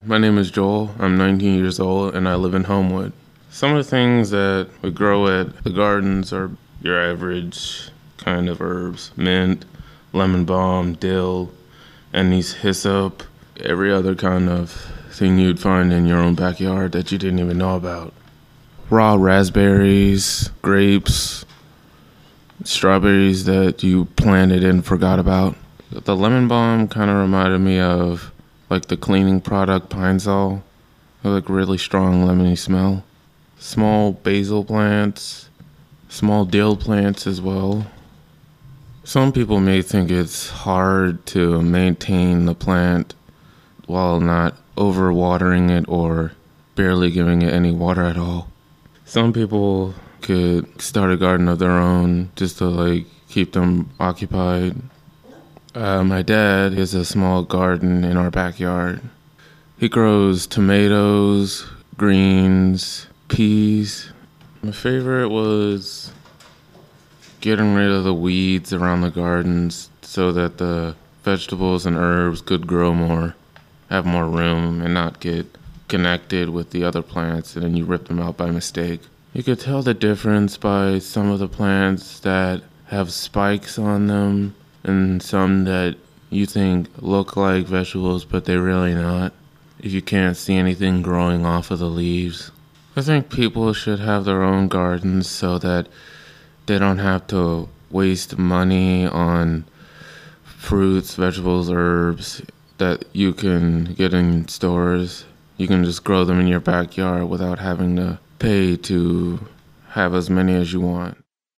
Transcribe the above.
My name is Joel. I'm 19 years old and I live in Homewood. Some of the things that we grow at the gardens are your average kind of herbs: mint, lemon balm, dill, anise, hyssop, every other kind of thing you'd find in your own backyard that you didn't even know about. Raw raspberries, grapes, strawberries that you planted and forgot about. The lemon balm kind of reminded me of like the cleaning product Pine Sol. Like really strong lemony smell. Small basil plants, small dill plants as well. Some people may think it's hard to maintain the plant while not overwatering it or barely giving it any water at all. Some people could start a garden of their own just to keep them occupied. My dad has a small garden in our backyard. He grows tomatoes, greens, peas. My favorite was getting rid of the weeds around the gardens so that the vegetables and herbs could grow more, have more room, and not get connected with the other plants and then you rip them out by mistake. You could tell the difference by some of the plants that have spikes on them and some that you think look like vegetables but they're really not, if you can't see anything growing off of the leaves. I think people should have their own gardens so that they don't have to waste money on fruits, vegetables, herbs that you can get in stores. You can just grow them in your backyard without having to pay to have as many as you want.